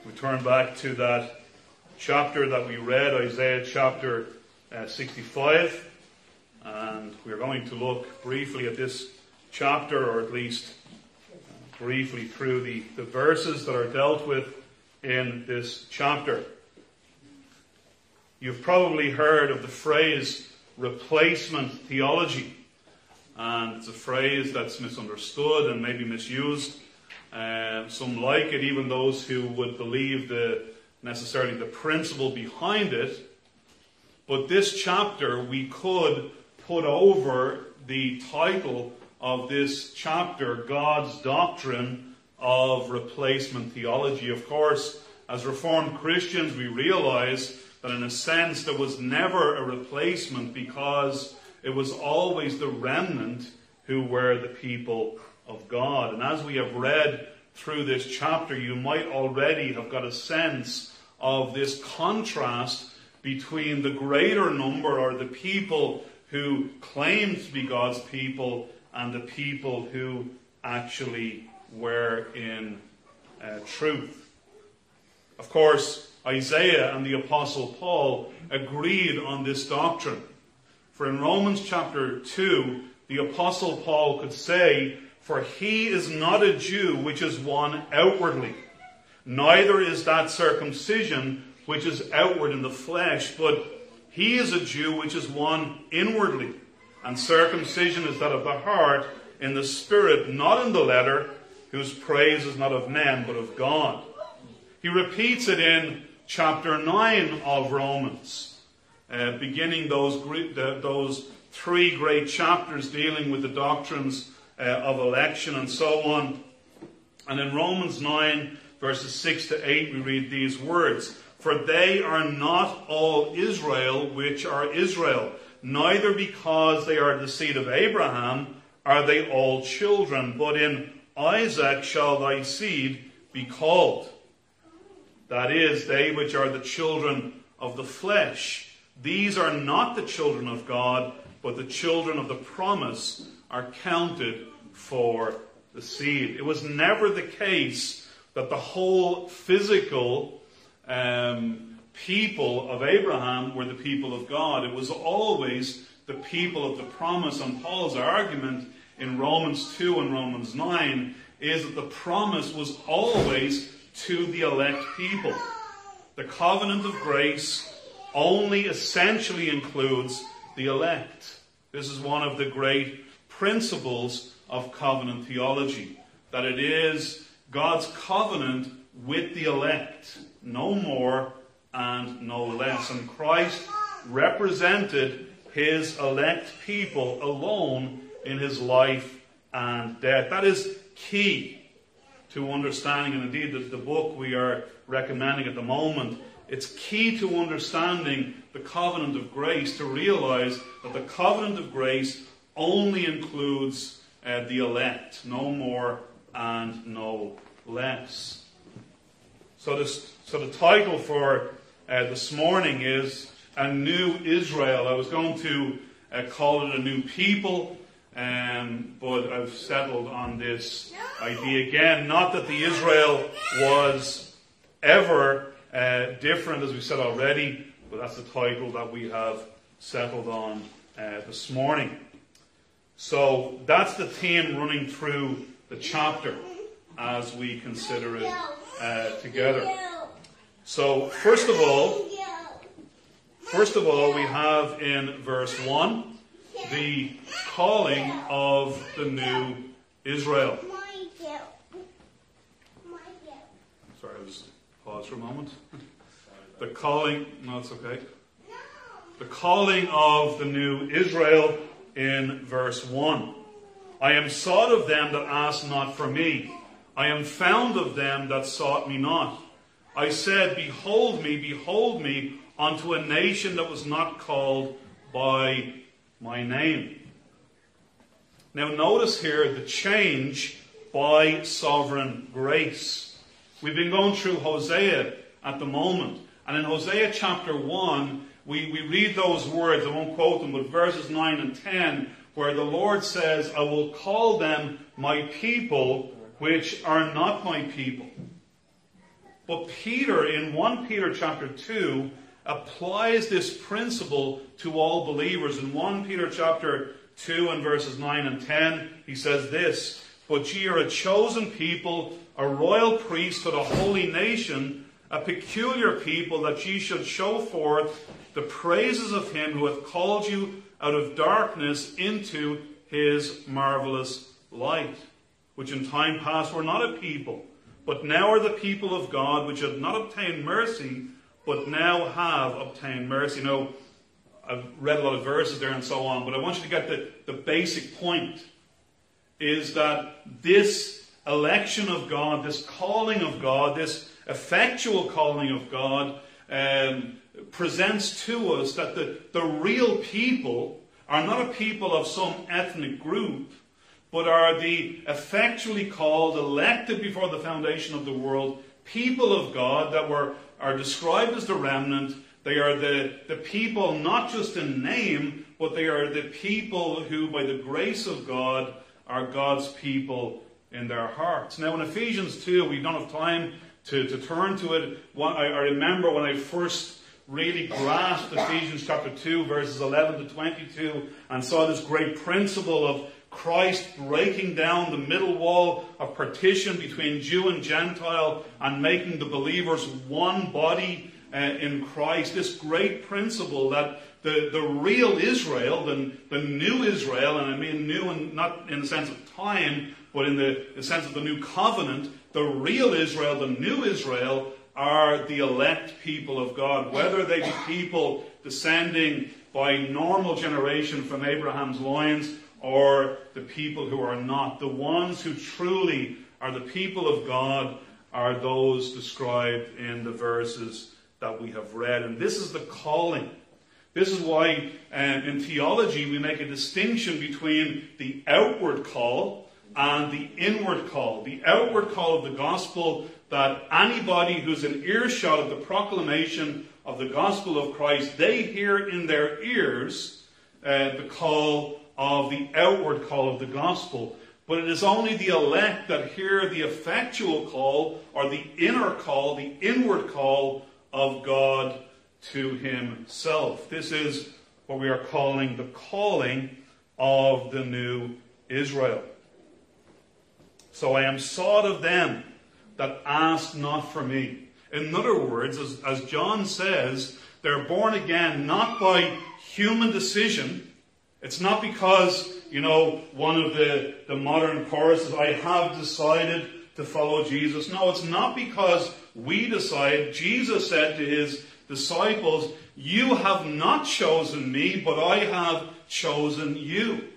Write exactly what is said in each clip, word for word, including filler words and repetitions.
We turn back to that chapter that we read, Isaiah chapter uh, sixty-five, and we're going to look briefly at this chapter, or at least uh, briefly through the, the verses that are dealt with in this chapter. You've probably heard of the phrase replacement theology, and it's a phrase that's misunderstood and maybe misused. Uh, some like it, even those who would believe the necessarily the principle behind it. But this chapter, we could put over the title of this chapter, God's Doctrine of Replacement Theology. Of course, as Reformed Christians, we realize that in a sense there was never a replacement, because it was always the remnant who were the people of God. And as we have read through this chapter, you might already have got a sense of this contrast between the greater number, or the people who claimed to be God's people, and the people who actually were in uh, truth. Of course, Isaiah and the Apostle Paul agreed on this doctrine. For in Romans chapter two, the Apostle Paul could say, "For he is not a Jew which is one outwardly, neither is that circumcision which is outward in the flesh, but he is a Jew which is one inwardly. And circumcision is that of the heart, in the spirit, not in the letter, whose praise is not of men, but of God." He repeats it in chapter nine of Romans, uh, beginning those, uh, those three great chapters dealing with the doctrines uh, of election and so on. And in Romans nine, verses six to eight, we read these words: "For they are not all Israel which are Israel, neither because they are the seed of Abraham are they all children, but in Isaac shall thy seed be called. That is, they which are the children of the flesh. These are not the children of God, but the children of the promise are counted for the seed." It was never the case that the whole physical um, people of Abraham were the people of God. It was always the people of the promise. And Paul's argument in Romans two and Romans nine is that the promise was always to the elect people. The covenant of grace only essentially includes the elect. This is one of the great principles of covenant theology, that it is God's covenant with the elect, no more and no less. And Christ represented his elect people alone in his life and death. That is key to understanding, and indeed the, the book we are recommending at the moment, it's key to understanding the covenant of grace, to realize that the covenant of grace only includes uh, the elect, no more and no less. So, this, so the title for uh, this morning is A New Israel. I was going to uh, call it A New People, um, but I've settled on this idea again. Not that the Israel was ever uh, different, as we said already, but that's the title that we have settled on uh, this morning. So that's the theme running through the chapter as we consider it uh, together. So first of all, first of all, we have in verse one the calling of the new Israel. Sorry, I'll just pause for a moment. The calling, no, it's okay. The calling of the new Israel in verse one. "I am sought of them that asked not for me. I am found of them that sought me not. I said, behold me, behold me, unto a nation that was not called by my name." Now notice here the change by sovereign grace. We've been going through Hosea at the moment. And in Hosea chapter one, we, we read those words, I won't quote them, but verses nine and ten, where the Lord says, "I will call them my people, which are not my people." But Peter, in First Peter chapter two, applies this principle to all believers. In First Peter chapter two and verses nine and ten, he says this, "But ye are a chosen people, a royal priesthood, a holy nation, a peculiar people, that ye should show forth the praises of him who hath called you out of darkness into his marvelous light, which in time past were not a people, but now are the people of God, which have not obtained mercy, but now have obtained mercy." Now, I've read a lot of verses there and so on, but I want you to get the, the basic point, is that this election of God, this calling of God, this effectual calling of God, um, presents to us that the, the real people are not a people of some ethnic group, but are the effectually called, elected before the foundation of the world, people of God that were are described as the remnant. They are the, the people not just in name, but they are the people who, by the grace of God, are God's people in their hearts. Now, in Ephesians two, we don't have time to, to turn to it. I, I remember when I first really grasped Ephesians chapter two, verses eleven to twenty-two, and saw this great principle of Christ breaking down the middle wall of partition between Jew and Gentile and making the believers one body uh, in Christ. This great principle that the, the real Israel, the, the new Israel, and I mean new in, not in the sense of time, but in the, the sense of the new covenant, the real Israel, the new Israel, are the elect people of God, whether they be people descending by normal generation from Abraham's loins, or the people who are not. The ones who truly are the people of God are those described in the verses that we have read. And this is the calling. This is why um, in theology we make a distinction between the outward call and the inward call. The outward call of the gospel, that anybody who's in earshot of the proclamation of the gospel of Christ, they hear in their ears uh, the call of the outward call of the gospel. But it is only the elect that hear the effectual call, or the inner call, the inward call of God to himself. This is what we are calling the calling of the new Israel. "So I am sought of them that ask not for me." In other words, as, as John says, they're born again not by human decision. It's not because, you know, one of the, the modern choruses, "I have decided to follow Jesus." No, it's not because we decide. Jesus said to his disciples, "You have not chosen me, but I have chosen you."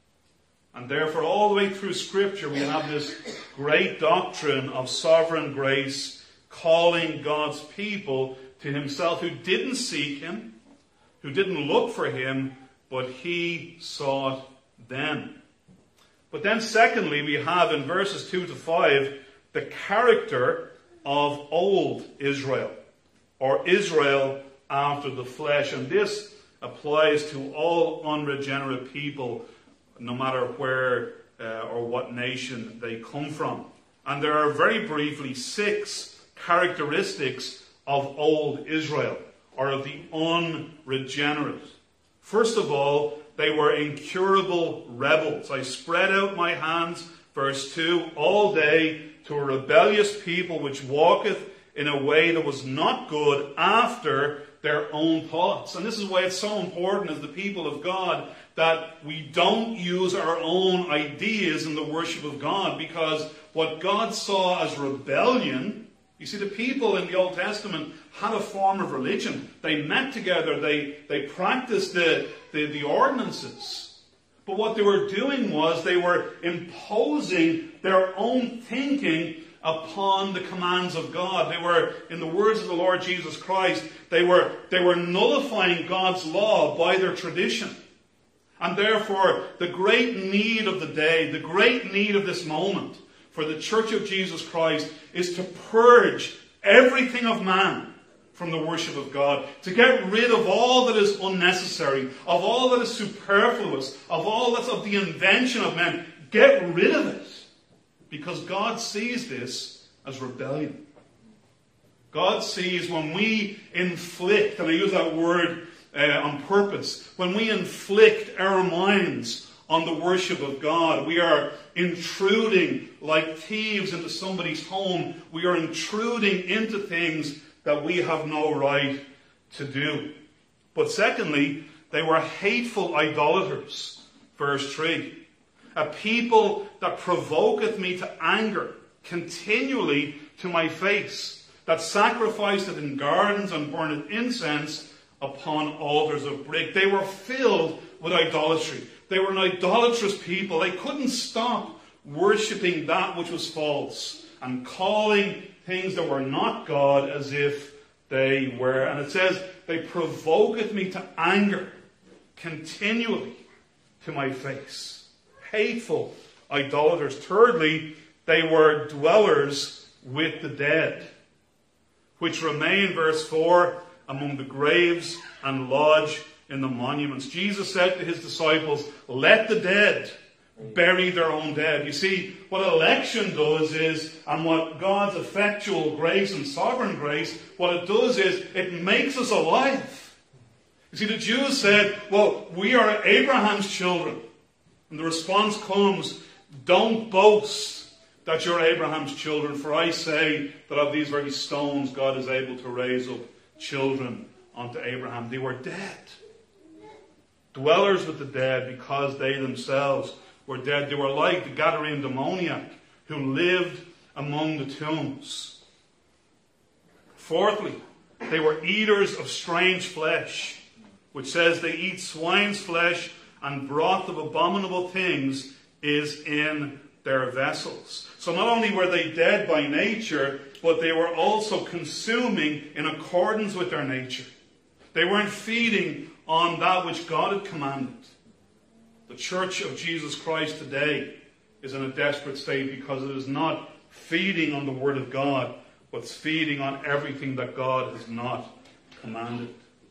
And therefore, all the way through Scripture, we have this great doctrine of sovereign grace calling God's people to himself, who didn't seek him, who didn't look for him, but he sought them. But then secondly, we have in verses two to five the character of old Israel, or Israel after the flesh. And this applies to all unregenerate people, no matter where uh, or what nation they come from. And there are very briefly six characteristics of old Israel, or of the unregenerate. First of all, they were incurable rebels. "I spread out my hands," verse two, "all day to a rebellious people which walketh in a way that was not good after their own thoughts." And this is why it's so important as the people of God that we don't use our own ideas in the worship of God, because what God saw as rebellion, you see, the people in the Old Testament had a form of religion. They met together. They, they practiced the, the, the ordinances. But what they were doing was they were imposing their own thinking upon the commands of God. They were, in the words of the Lord Jesus Christ, they were, they were nullifying God's law by their tradition. And therefore, the great need of the day, the great need of this moment for the Church of Jesus Christ is to purge everything of man from the worship of God, to get rid of all that is unnecessary, of all that is superfluous, of all that's of the invention of men. Get rid of it, because God sees this as rebellion. God sees when we inflict, and I use that word uh, on purpose, when we inflict our minds on the worship of God, we are intruding like thieves into somebody's home. We are intruding into things that we have no right to do. But secondly, they were hateful idolaters. Verse three. A people that provoketh me to anger continually to my face, that sacrificeth in gardens and burneth incense upon altars of brick. They were filled with idolatry. They were an idolatrous people. They couldn't stop worshipping that which was false and calling things that were not God as if they were. And it says, they provoketh me to anger continually to my face. Hateful idolaters. Thirdly, they were dwellers with the dead, which remain, verse four, among the graves and lodge in the monuments. Jesus said to his disciples, let the dead bury their own dead. You see, what election does is, and what God's effectual grace and sovereign grace, what it does is, it makes us alive. You see, the Jews said, well, we are Abraham's children. And the response comes, don't boast that you're Abraham's children, for I say that of these very stones God is able to raise up children unto Abraham. They were dead. Dwellers with the dead, because they themselves were dead. They were like the Gadarene demoniac who lived among the tombs. Fourthly, they were eaters of strange flesh, which says they eat swine's flesh, and broth of abominable things is in their vessels. So not only were they dead by nature, but they were also consuming in accordance with their nature. They weren't feeding on that which God had commanded. The Church of Jesus Christ today is in a desperate state because it is not feeding on the Word of God, but it's feeding on everything that God has not commanded.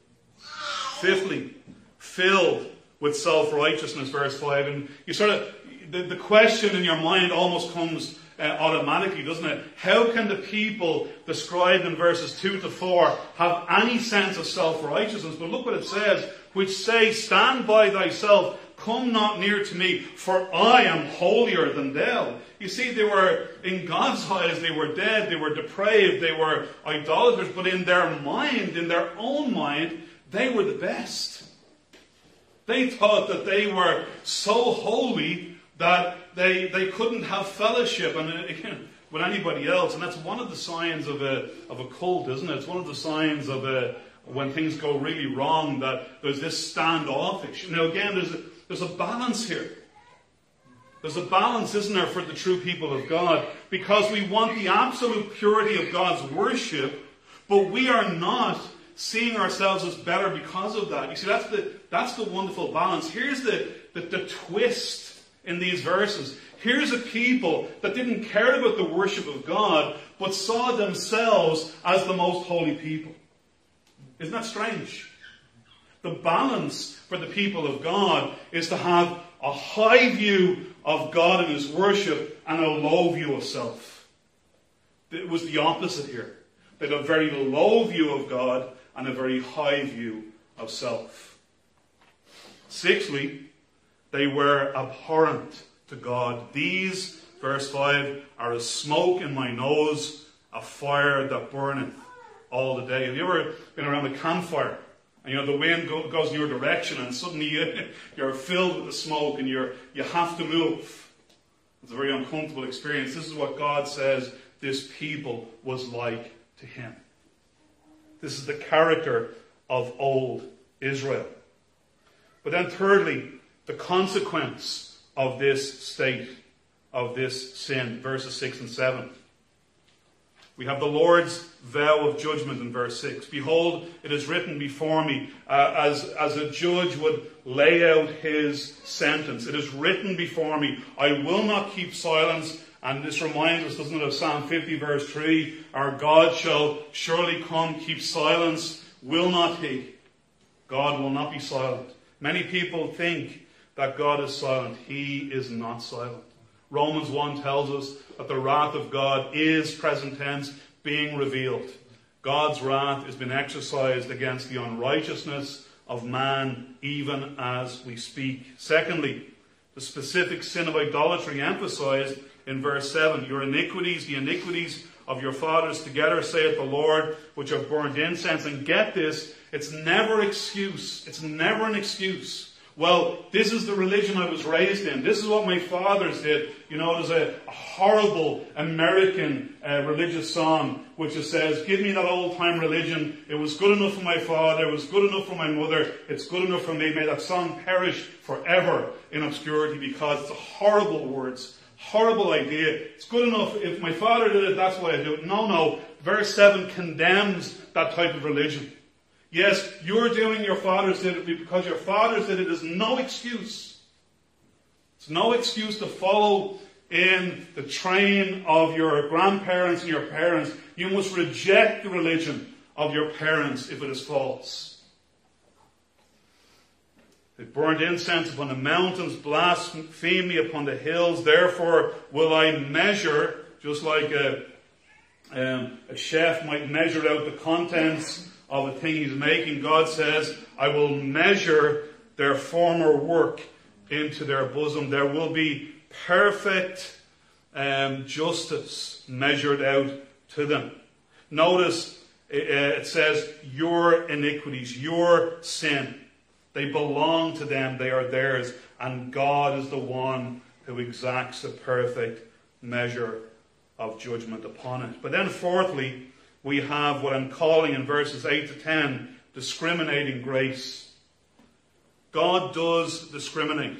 Fifthly, filled with self-righteousness, verse five. And you sort of, the, the question in your mind almost comes uh, automatically, doesn't it? How can the people described in verses two to four have any sense of self-righteousness? But look what it says, which say, stand by thyself, come not near to me, for I am holier than thou. You see, they were, in God's eyes, they were dead, they were depraved, they were idolaters, but in their mind, in their own mind, they were the best. They thought that they were so holy that they they couldn't have fellowship and again, with anybody else. And that's one of the signs of a of a cult, isn't it? It's one of the signs of a, when things go really wrong, that there's this standoffish. Now again, there's a, there's a balance here. There's a balance, isn't there, for the true people of God? Because we want the absolute purity of God's worship, but we are not seeing ourselves as better because of that. You see, that's the that's the wonderful balance. Here's the, the, the twist in these verses. Here's a people that didn't care about the worship of God, but saw themselves as the most holy people. Isn't that strange? The balance for the people of God is to have a high view of God and His worship and a low view of self. It was the opposite here. They had a very low view of God and a very high view of self. Sixthly, they were abhorrent to God. These, verse five, are as smoke in my nose, a fire that burneth all the day. Have you ever been around a campfire? And you know, the wind go, goes in your direction and suddenly you, you're filled with the smoke and you're, you have to move. It's a very uncomfortable experience. This is what God says this people was like to Him. This is the character of old Israel. But then thirdly, the consequence of this state, of this sin, verses six and seven. We have the Lord's vow of judgment in verse six. Behold, it is written before me, uh, as, as a judge would lay out his sentence. It is written before me, I will not keep silence. And this reminds us, doesn't it, of Psalm fifty verse three, our God shall surely come, keep silence, will not He? God will not be silent. Many people think that God is silent. He is not silent. Romans one tells us that the wrath of God is, present tense, being revealed. God's wrath is being exercised against the unrighteousness of man even as we speak. Secondly, the specific sin of idolatry emphasized in verse seven. Your iniquities, the iniquities of your fathers together, saith the Lord, which have burned incense. And get this, it's never excuse. It's never an excuse. Well, this is the religion I was raised in. This is what my fathers did. You know, there's a, a horrible American uh, religious song which just says, give me that old-time religion. It was good enough for my father. It was good enough for my mother. It's good enough for me. May that song perish forever in obscurity, because it's a horrible words. Horrible idea. It's good enough. If my father did it, that's why I do it. No, no. Verse seven condemns that type of religion. Yes, you're doing your fathers did it because your fathers did it is no excuse. It's no excuse to follow in the train of your grandparents and your parents. You must reject the religion of your parents if it is false. They burned incense upon the mountains, blasphemed me upon the hills. Therefore will I measure, just like a, um, a chef might measure out the contents of a thing he's making. God says, I will measure their former work into their bosom. There will be perfect um, justice measured out to them. Notice uh, it says, your iniquities, your sin. They belong to them. They are theirs. And God is the one who exacts a perfect measure of judgment upon it. But then fourthly, we have what I'm calling in verses eight to ten, discriminating grace. God does discriminate,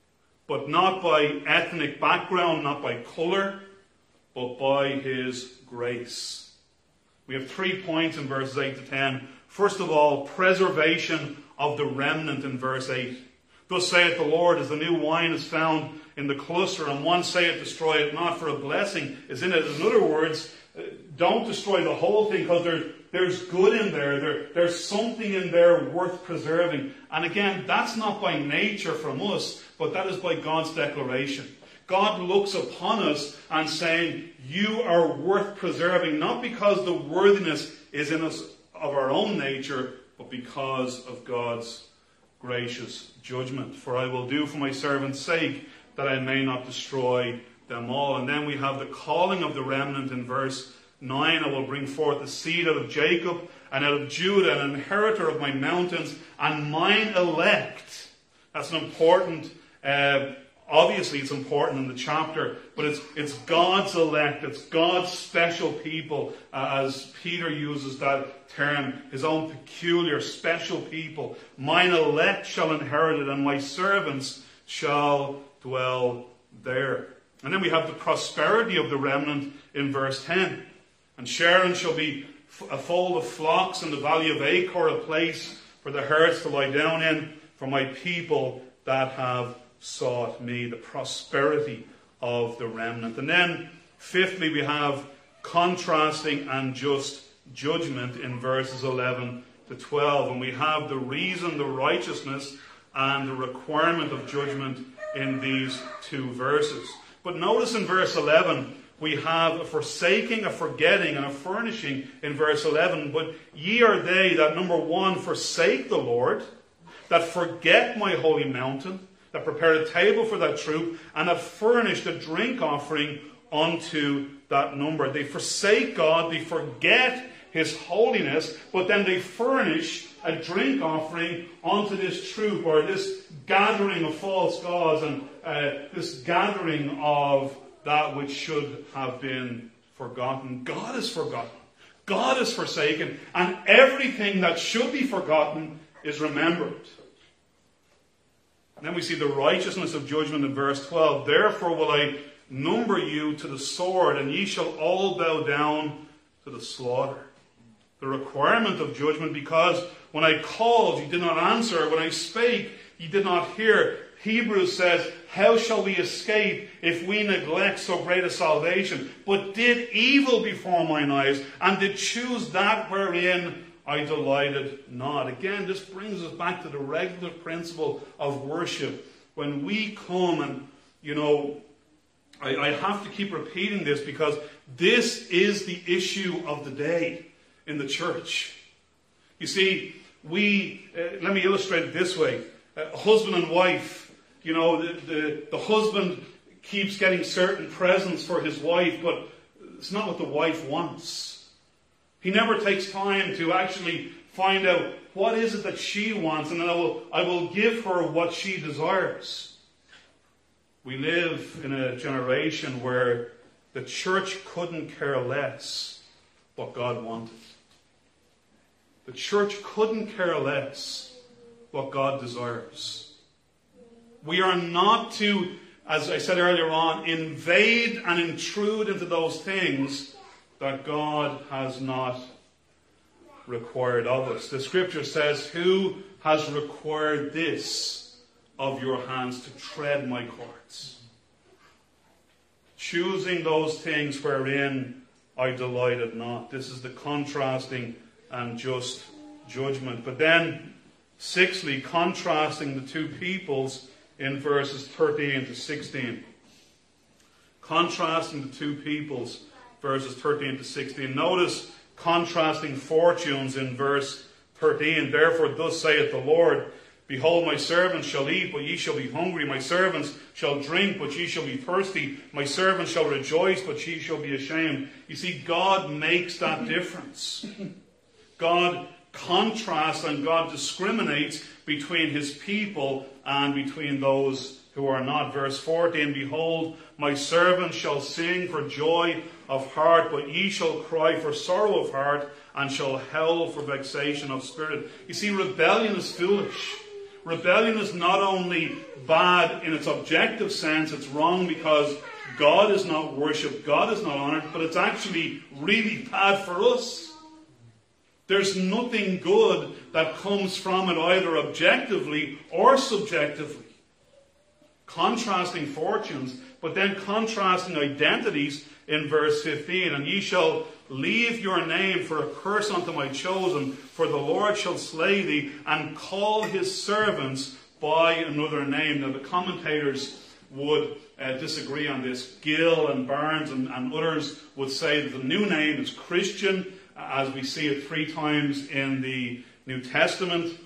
but not by ethnic background, not by colour, but by His grace. We have three points in verses eight to ten. First of all, preservation of the remnant in verse eight. Thus saith the Lord, as the new wine is found in the cluster, and one saith, destroy it not, for a blessing is in it. In other words, don't destroy the whole thing, because there, there's good in there. there. There's something in there worth preserving. And again, that's not by nature from us, but that is by God's declaration. God looks upon us and saying, you are worth preserving, not because the worthiness is in us of our own nature, but because of God's gracious judgment. For I will do for my servant's sake, that I may not destroy them all. And then we have the calling of the remnant in verse nine. I will bring forth the seed out of Jacob and out of Judah, an inheritor of my mountains, and mine elect. That's an important, uh, obviously it's important in the chapter, but it's it's God's elect, it's God's special people, uh, as Peter uses that term, his own peculiar special people. Mine elect shall inherit it, and my servants shall dwell there. And then we have the prosperity of the remnant in verse ten. And Sharon shall be a fold of flocks, in the valley of Achor a place for the herds to lie down in, for my people that have sought me. The prosperity of the remnant. And then fifthly, we have contrasting and just judgment in verses eleven to twelve. And we have the reason, the righteousness, and the requirement of judgment in these two verses. But notice in verse eleven, we have a forsaking, a forgetting, and a furnishing in verse eleven. But ye are they that, number one, forsake the Lord, that forget my holy mountain, that prepared a table for that troop, and that furnished a drink offering unto that number. They forsake God, they forget His holiness, but then they furnish a drink offering unto this troop, or this gathering of false gods, and uh, this gathering of that which should have been forgotten. God is forgotten. God is forsaken. And everything that should be forgotten is remembered. And then we see the righteousness of judgment in verse twelve. Therefore will I number you to the sword, and ye shall all bow down to the slaughter. The requirement of judgment, because when I called, you did not answer. When I spake, you did not hear. Hebrews says, how shall we escape if we neglect so great a salvation? But did evil before mine eyes, and did choose that wherein I delighted not. Again, this brings us back to the regular principle of worship. When we come, and, you know, I, I have to keep repeating this, because this is the issue of the day. in the church. You see, we, uh, let me illustrate it this way. Uh, husband and wife, you know, the, the, the husband keeps getting certain presents for his wife, but it's not what the wife wants. He never takes time to actually find out what is it that she wants, and then I will, I will give her what she desires. We live in a generation where the church couldn't care less what God wanted. The church couldn't care less what God desires. We are not to, as I said earlier on, invade and intrude into those things that God has not required of us. The scripture says, "Who has required this of your hands, to tread my courts?" Choosing those things wherein I delighted not. This is the contrasting and just judgment. But then, sixthly, contrasting the two peoples in verses thirteen to sixteen. Contrasting the two peoples, verses thirteen to sixteen. Notice contrasting fortunes in verse thirteen. "Therefore thus saith the Lord, Behold, my servants shall eat, but ye shall be hungry. My servants shall drink, but ye shall be thirsty. My servants shall rejoice, but ye shall be ashamed." You see, God makes that difference. God contrasts and God discriminates between his people and between those who are not. Verse fourteen, "Behold, my servants shall sing for joy of heart, but ye shall cry for sorrow of heart, and shall howl for vexation of spirit." You see, rebellion is foolish. Rebellion is not only bad in its objective sense, it's wrong because God is not worshipped, God is not honoured, but it's actually really bad for us. There's nothing good that comes from it, either objectively or subjectively. Contrasting fortunes, but then contrasting identities in verse fifteen. "And ye shall leave your name for a curse unto my chosen, for the Lord shall slay thee, and call his servants by another name." Now the commentators would uh, disagree on this. Gill and Barnes and, and others would say that the new name is Christian, as we see it three times in the New Testament.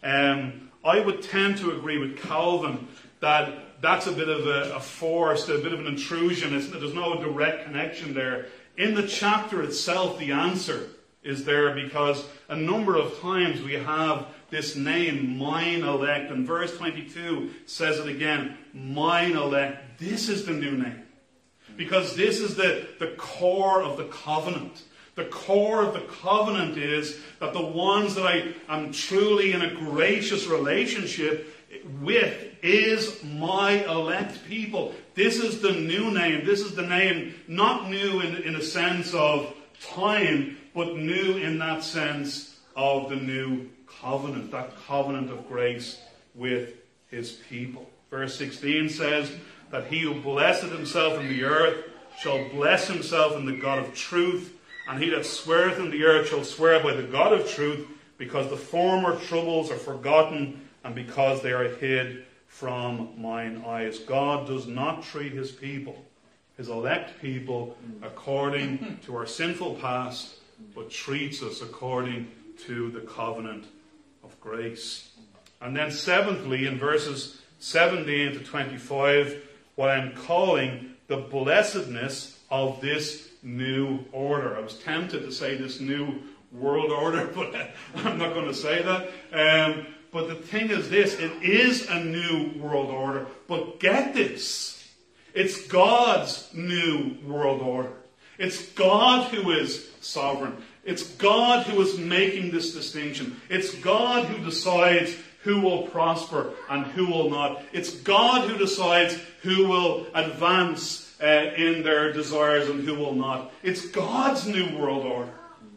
Um, I would tend to agree with Calvin that that's a bit of a, a forced, a bit of an intrusion. It's, there's no direct connection there. In the chapter itself, the answer is there because a number of times we have this name, mine elect. And verse twenty-two says it again, mine elect. This is the new name. Because this is the, the core of the covenant. The core of the covenant is that the ones that I am truly in a gracious relationship with is my elect people. This is the new name. This is the name, not new in, in a sense of time, but new in that sense of the new covenant, that covenant of grace with his people. Verse sixteen says that he who blessed himself in the earth shall bless himself in the God of truth, and he that sweareth in the earth shall swear by the God of truth, because the former troubles are forgotten, and because they are hid from mine eyes. God does not treat his people, his elect people, according to our sinful past, but treats us according to the covenant of grace. And then seventhly, in verses seventeen to twenty-five, what I'm calling the blessedness of this new order. I was tempted to say this new world order, but I'm not going to say that. Um, but the thing is this, it is a new world order. But get this, it's God's new world order. It's God who is sovereign. It's God who is making this distinction. It's God who decides who will prosper and who will not. It's God who decides who will advance uh, in their desires and who will not. It's God's new world order.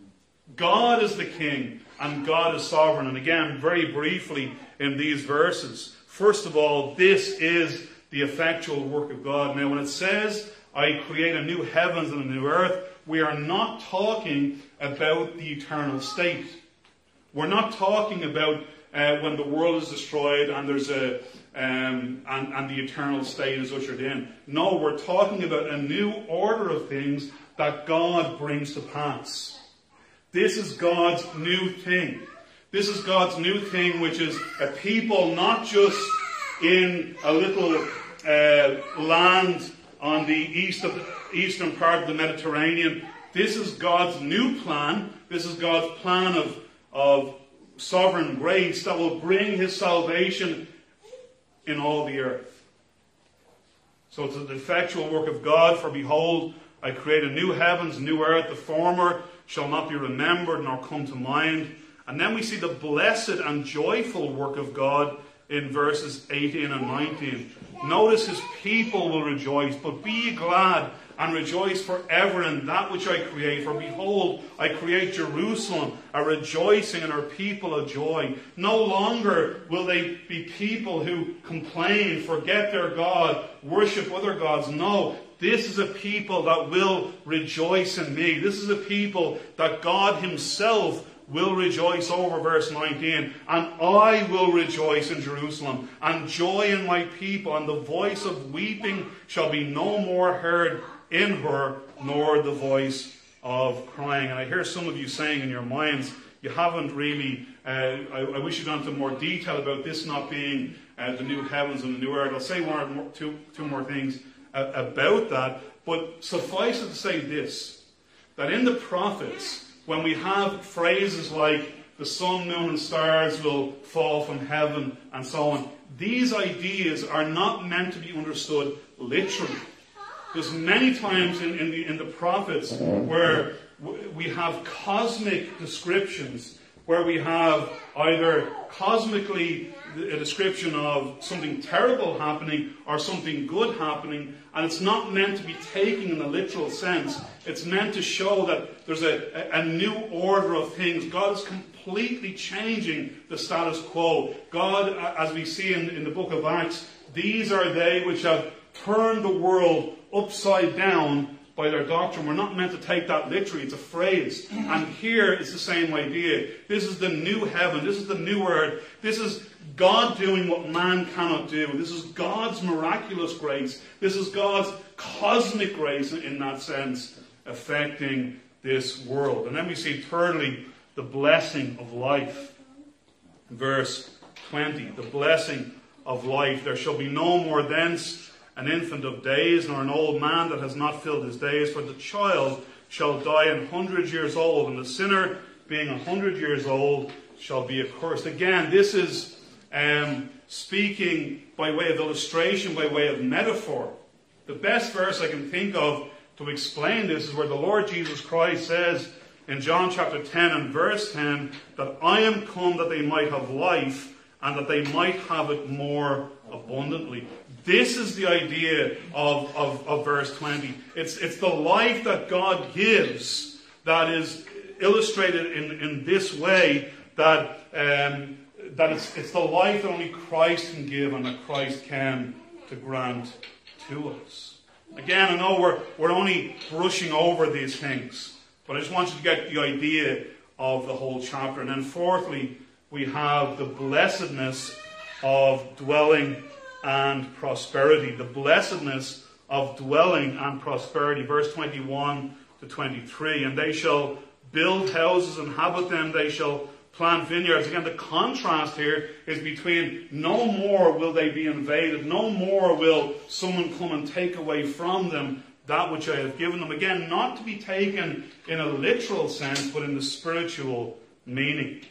God is the king and God is sovereign. And again, very briefly in these verses, first of all, this is the effectual work of God. Now, when it says, I create a new heavens and a new earth, we are not talking about the eternal state. We're not talking about uh, when the world is destroyed and there's a um, and, and the eternal state is ushered in. No, we're talking about a new order of things that God brings to pass. This is God's new thing. This is God's new thing, which is a people not just in a little uh, land on the east of the eastern part of the Mediterranean. This is God's new plan. This is God's plan of, of sovereign grace that will bring his salvation in all the earth. So it's the effectual work of God. For behold, I create a new heavens, a new earth. The former shall not be remembered nor come to mind. And then we see the blessed and joyful work of God in verses eighteen and nineteen. Notice his people will rejoice, but be ye glad and rejoice forever in that which I create. For behold, I create Jerusalem, a rejoicing, and her people a joy. No longer will they be people who complain, forget their God, worship other gods. No, this is a people that will rejoice in me. This is a people that God himself will rejoice over, verse nineteen. And I will rejoice in Jerusalem, and joy in my people, and the voice of weeping shall be no more heard in her, nor the voice of crying. And I hear some of you saying in your minds, you haven't really, uh, I, I wish you'd gone into more detail about this not being uh, the new heavens and the new earth. I'll say one or more, two, two more things uh, about that. But suffice it to say this, that in the prophets, when we have phrases like the sun, moon, and stars will fall from heaven, and so on, these ideas are not meant to be understood literally. There's many times in, in, the, in the prophets where we have cosmic descriptions, where we have either cosmically a description of something terrible happening or something good happening, and it's not meant to be taken in a literal sense. It's meant to show that there's a, a new order of things. God is completely changing the status quo. God, as we see in, in the book of Acts, these are they which have turned the world upside down by their doctrine. We're not meant to take that literally. It's a phrase. And here it's the same idea. This is the new heaven. This is the new earth. This is God doing what man cannot do. This is God's miraculous grace. This is God's cosmic grace in that sense affecting this world. And then we see thirdly the blessing of life. Verse twenty. The blessing of life. There shall be no more thence an infant of days, nor an old man that has not filled his days. For the child shall die an hundred years old, and the sinner, being a hundred years old, shall be accursed. Again, this is um, speaking by way of illustration, by way of metaphor. The best verse I can think of to explain this is where the Lord Jesus Christ says in John chapter ten and verse ten, that I am come that they might have life, and that they might have it more abundantly. This is the idea of, of, of verse twenty. It's, it's the life that God gives that is illustrated in, in this way, that, um, that it's, it's the life that only Christ can give and that Christ can to grant to us. Again, I know we're, we're only brushing over these things, but I just want you to get the idea of the whole chapter. And then fourthly, we have the blessedness of dwelling and prosperity. The blessedness of dwelling and prosperity. Verse twenty-one to twenty-three. And they shall build houses, inhabit them. They shall plant vineyards. Again, the contrast here is between no more will they be invaded. No more will someone come and take away from them that which I have given them. Again, not to be taken in a literal sense, but in the spiritual meaning.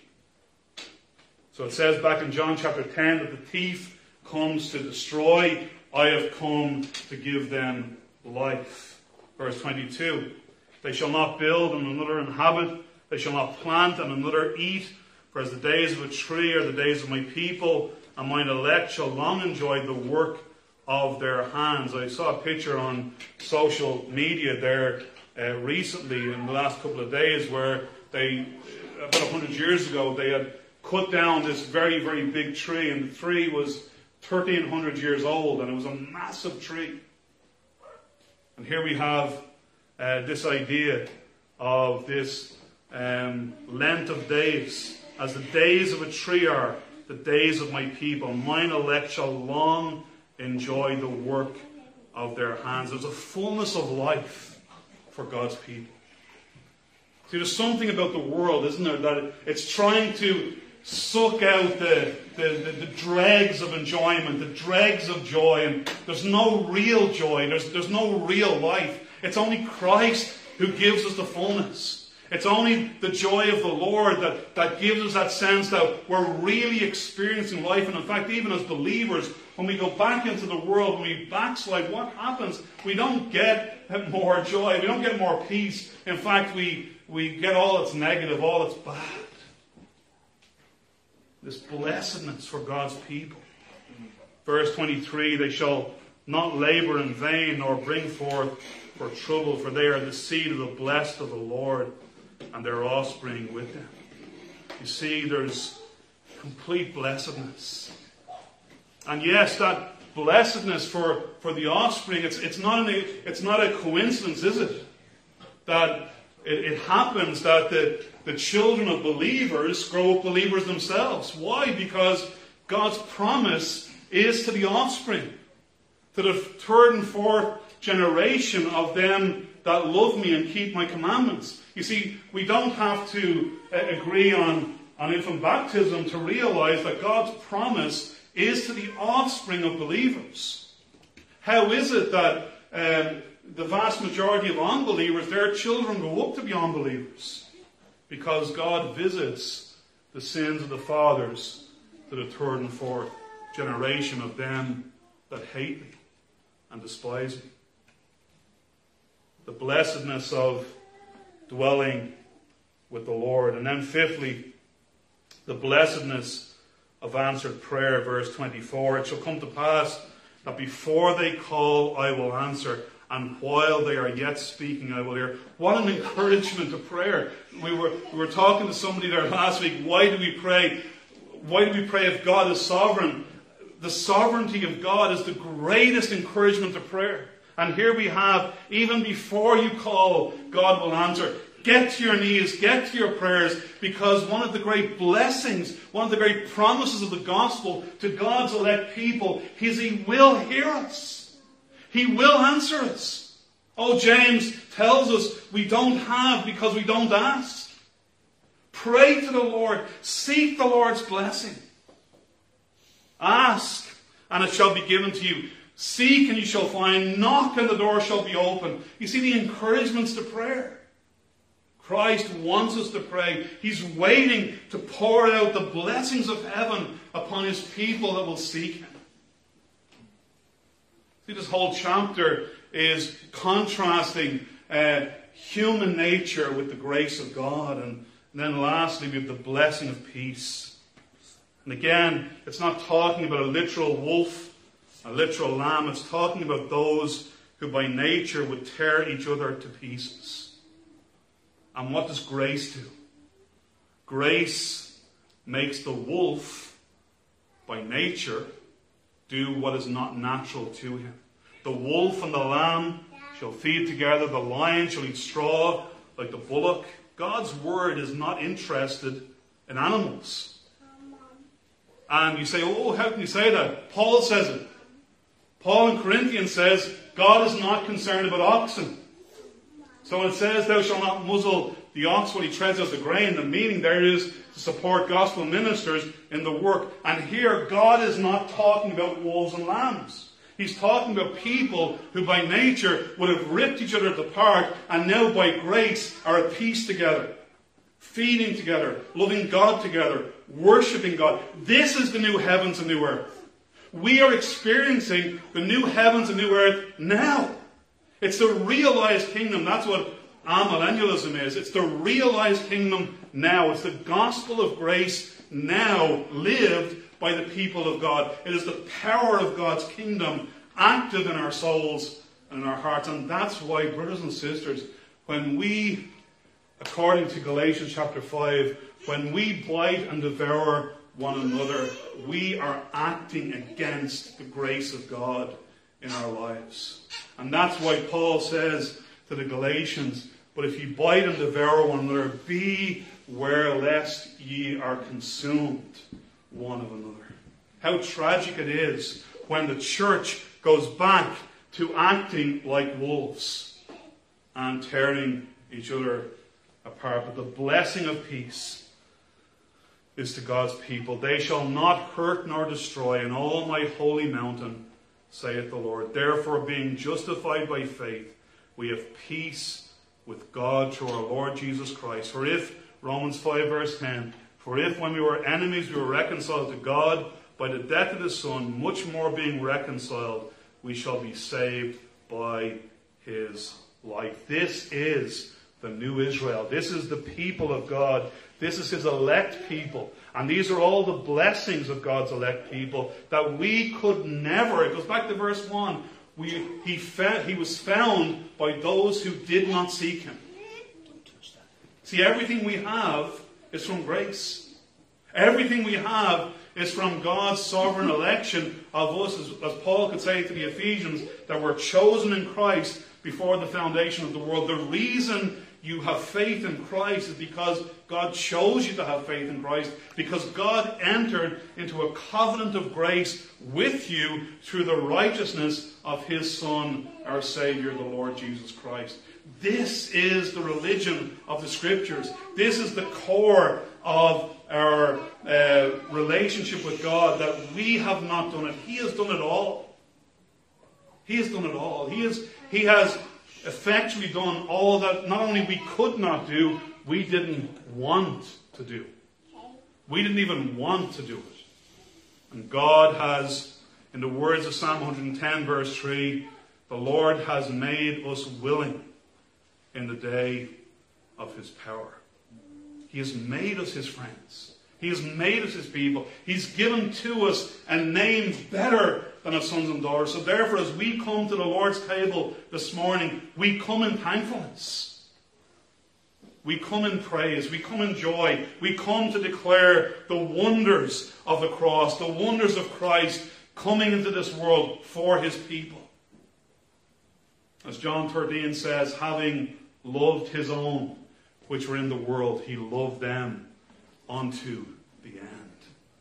So it says back in John chapter ten that the thief comes to destroy. I have come to give them life. Verse twenty-two. They shall not build and another inhabit. They shall not plant and another eat. For as the days of a tree are the days of my people, and mine elect shall long enjoy the work of their hands. I saw a picture on social media there uh, recently in the last couple of days where they, about a hundred years ago, they had cut down this very, very big tree, and the tree was thirteen hundred years old, and it was a massive tree. And here we have uh, this idea of this um, length of days. As the days of a tree are, the days of my people. Mine elect shall long enjoy the work of their hands. There's a fullness of life for God's people. See, there's something about the world, isn't there, that it's trying to suck out the, the, the, the dregs of enjoyment, the dregs of joy, and there's no real joy, there's, there's no real life. It's only Christ who gives us the fullness. It's only the joy of the Lord that, that gives us that sense that we're really experiencing life. And in fact, even as believers, when we go back into the world, when we backslide, what happens? We don't get more joy. We don't get more peace. In fact, we, we get all that's negative, all that's bad. This blessedness for God's people. Verse twenty-three, they shall not labor in vain nor bring forth for trouble, for they are the seed of the blessed of the Lord, and their offspring with them. You see, there's complete blessedness. And yes, that blessedness for, for the offspring, it's, it's, not an, it's not a coincidence, is it? That it, it happens that the, the children of believers grow up believers themselves. Why? Because God's promise is to the offspring, to the third and fourth generation of them that love me and keep my commandments. You see, we don't have to uh, agree on, on infant baptism to realize that God's promise is to the offspring of believers. How is it that um, the vast majority of unbelievers, their children grow up to be unbelievers? Because God visits the sins of the fathers to the third and fourth generation of them that hate me and despise me. The blessedness of dwelling with the Lord. And then fifthly, the blessedness of answered prayer, verse twenty-four. It shall come to pass that before they call, I will answer, and while they are yet speaking, I will hear. What an encouragement to prayer. We were, we were talking to somebody there last week. Why do we pray? Why do we pray if God is sovereign? The sovereignty of God is the greatest encouragement to prayer. And here we have, even before you call, God will answer. Get to your knees, get to your prayers, because one of the great blessings, one of the great promises of the gospel to God's elect people is He will hear us. He will answer us. Oh, James tells us we don't have because we don't ask. Pray to the Lord. Seek the Lord's blessing. Ask, and it shall be given to you. Seek, and you shall find. Knock, and the door shall be open. You see the encouragements to prayer. Christ wants us to pray. He's waiting to pour out the blessings of heaven upon His people that will seek Him. See, this whole chapter is contrasting uh, human nature with the grace of God. And, and then lastly, we have the blessing of peace. And again, it's not talking about a literal wolf, a literal lamb. It's talking about those who by nature would tear each other to pieces. And what does grace do? Grace makes the wolf, by nature, do what is not natural to him. The wolf and the lamb shall feed together. The lion shall eat straw like the bullock. God's word is not interested in animals. And you say, oh, how can you say that? Paul says it. Paul in Corinthians says, God is not concerned about oxen. So when it says, thou shalt not muzzle the ox when he treads out the grain, the meaning there is to support gospel ministers in the work. And here, God is not talking about wolves and lambs. He's talking about people who by nature would have ripped each other apart and now by grace are at peace together, feeding together, loving God together, worshipping God. This is the new heavens and new earth. We are experiencing the new heavens and new earth now. It's the realized kingdom. That's what amillennialism is. It's the realized kingdom now. It's the gospel of grace now lived by the people of God. It is the power of God's kingdom active in our souls and in our hearts. And that's why, brothers and sisters, when we, according to Galatians chapter five, when we bite and devour one another, we are acting against the grace of God in our lives. And that's why Paul says to the Galatians, but if ye bite and devour one another, beware lest ye are consumed one of another. How tragic it is when the church goes back to acting like wolves and tearing each other apart. But the blessing of peace is to God's people. They shall not hurt nor destroy in all my holy mountain, saith the Lord. Therefore, being justified by faith, we have peace with God through our Lord Jesus Christ. For if, Romans five verse ten, for if when we were enemies we were reconciled to God by the death of his Son, much more being reconciled, we shall be saved by his life. This is the new Israel. This is the people of God. This is his elect people. And these are all the blessings of God's elect people that we could never. It goes back to verse one. We, he, fa- he was found by those who did not seek him. See, everything we have is from grace. Everything we have is from God's sovereign election of us, as, as Paul could say to the Ephesians, that were chosen in Christ before the foundation of the world. The reason you have faith in Christ is because God chose you to have faith in Christ, because God entered into a covenant of grace with you through the righteousness of his Son, our Saviour, the Lord Jesus Christ. This is the religion of the Scriptures. This is the core of our uh, relationship with God, that we have not done it. He has done it all. He has done it all. He, is, he has effectually done all that not only we could not do, we didn't want to do. We didn't even want to do it. And God has, in the words of Psalm one ten verse three, the Lord has made us willing in the day of his power. He has made us his friends. He has made us his people. He's given to us a name better than of sons and daughters. So therefore, as we come to the Lord's table this morning, we come in thankfulness. We come in praise. We come in joy. We come to declare the wonders of the cross, the wonders of Christ coming into this world for his people. As John thirteen says, having loved his own, which were in the world, he loved them unto the end.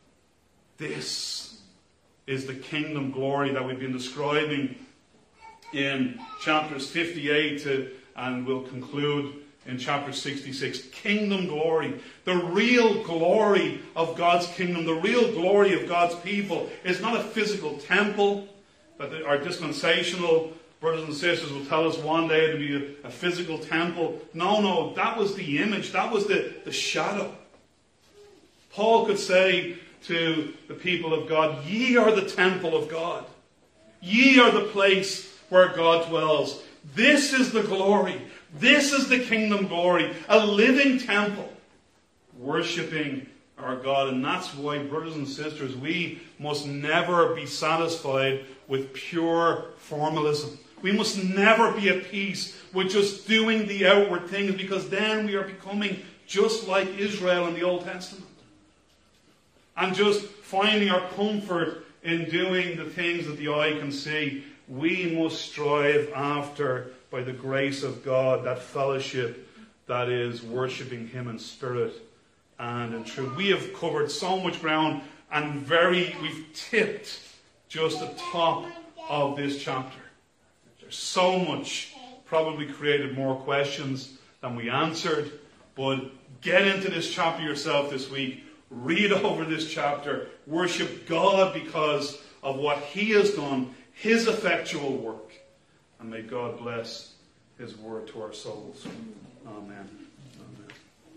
This is the kingdom glory that we've been describing in chapters fifty-eight to, and we'll conclude in chapter sixty-six. Kingdom glory. The real glory of God's kingdom, the real glory of God's people is not a physical temple that our dispensational brothers and sisters will tell us one day to be a, a physical temple. No, no, that was the image. That was the, the shadow. Paul could say to the people of God, ye are the temple of God. Ye are the place where God dwells. This is the glory. This is the kingdom glory. A living temple worshipping our God. And that's why, brothers and sisters, we must never be satisfied with pure formalism. We must never be at peace with just doing the outward things, because then we are becoming just like Israel in the Old Testament. And just finding our comfort in doing the things that the eye can see. We must strive after, by the grace of God, that fellowship that is worshipping him in spirit and in truth. We have covered so much ground, and very we've tipped just the top of this chapter. There's so much, probably created more questions than we answered, but get into this chapter yourself this week. Read over this chapter. Worship God because of what he has done, his effectual work. And may God bless his word to our souls. Amen. Amen.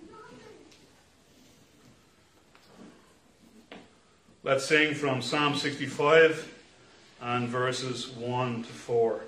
Let's sing from Psalm sixty-five and verses one to four.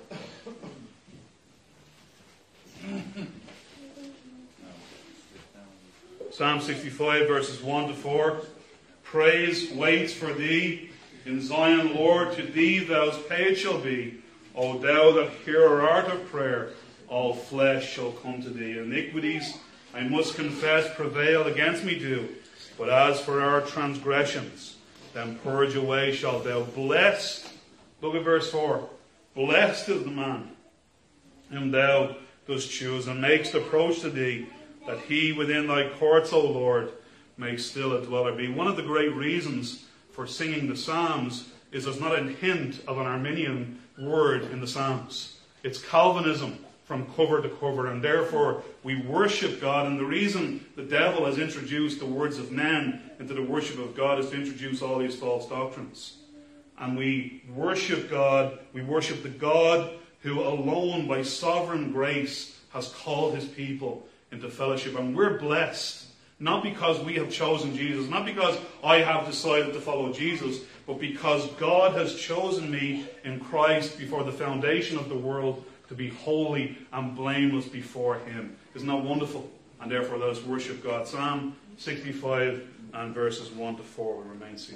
Psalm sixty-five, verses one to four. Praise waits for thee in Zion, Lord. To thee thou's paid shall be. O thou that hearer art of prayer, all flesh shall come to thee. Iniquities, I must confess, prevail against me do. But as for our transgressions, them purge away shalt thou. Blessed, look at verse four. Blessed is the man whom thou dost choose, and makest approach to thee, that he within thy courts, O Lord, may still a dweller be. One of the great reasons for singing the Psalms is there's not a hint of an Arminian word in the Psalms. It's Calvinism from cover to cover, and therefore we worship God. And the reason the devil has introduced the words of men into the worship of God is to introduce all these false doctrines. And we worship God, we worship the God who alone by sovereign grace has called his people into fellowship. And we're blessed, not because we have chosen Jesus, not because I have decided to follow Jesus, but because God has chosen me in Christ before the foundation of the world to be holy and blameless before him. Isn't that wonderful? And therefore let us worship God. Psalm sixty-five and verses one to four will remain seated.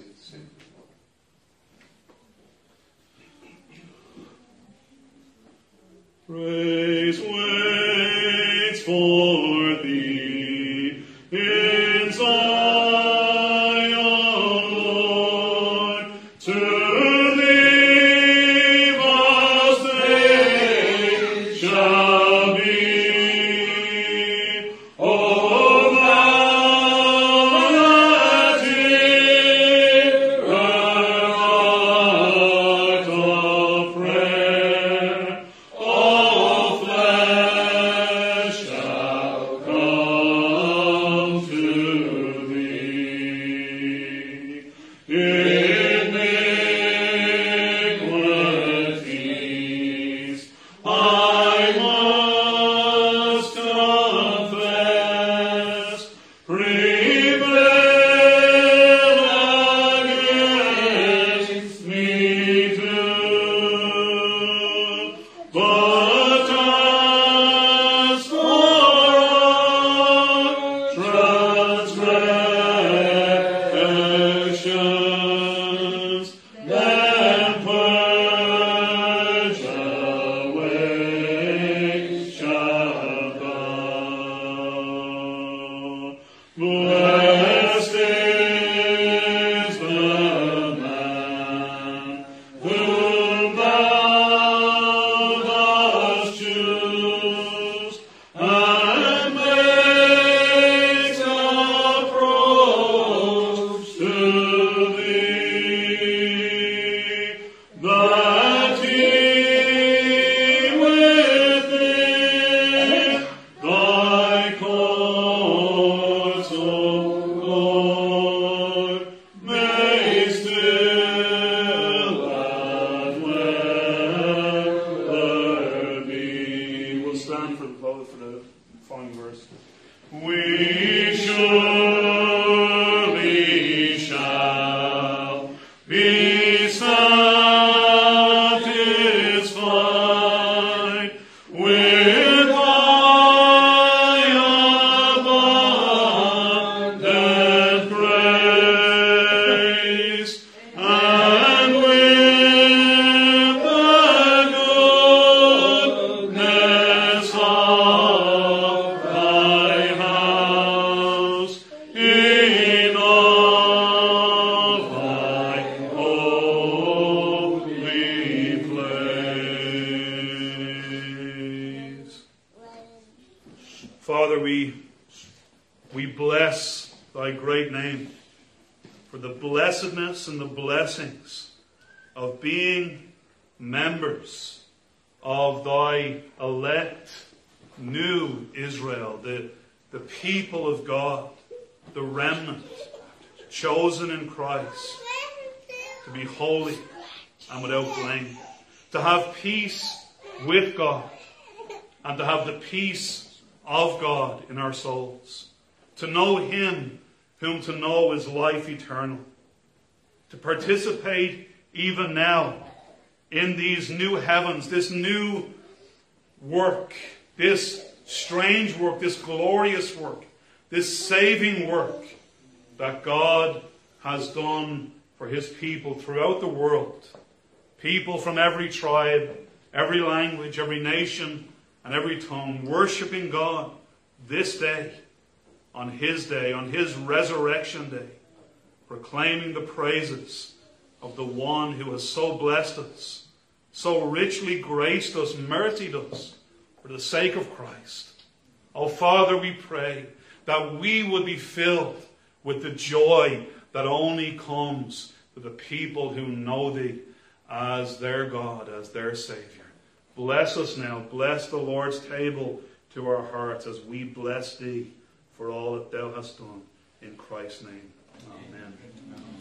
Praise waits for thee in Zion, Lord, to thee vast day shall be. O thou that hear our heart of prayer, all flesh shall come to thee. Iniquities I must confess, prevail against me too. But as for transgressions, then purge away shall go. Blessed is the man whom thou dost choose, and makes approach to thee, that he within thy courts, O Lord, may still and well be. We'll stand for the vote for the following verse. We surely shall be satisfied with thy abundant grace, and with the goodness of thy house in all thy holy place. Father, we, we bless thy great name for the blessedness and the blessings of being members of thy elect new Israel, the, the people of God, the remnant, chosen in Christ, to be holy and without blame, to have peace with God, and to have the peace of God in our souls, to know him whom to know is life eternal, to participate even now in these new heavens, this new work, this strange work, this glorious work, this saving work that God has done for his people throughout the world. People from every tribe, every language, every nation, and every tongue worshipping God this day, on his day, on his resurrection day, proclaiming the praises of the one who has so blessed us, so richly graced us, mercied us, for the sake of Christ. Oh, Father, we pray that we would be filled with the joy that only comes to the people who know thee as their God, as their Savior. Bless us now. Bless the Lord's table to our hearts as we bless thee for all that thou hast done. In Christ's name. Amen. Amen.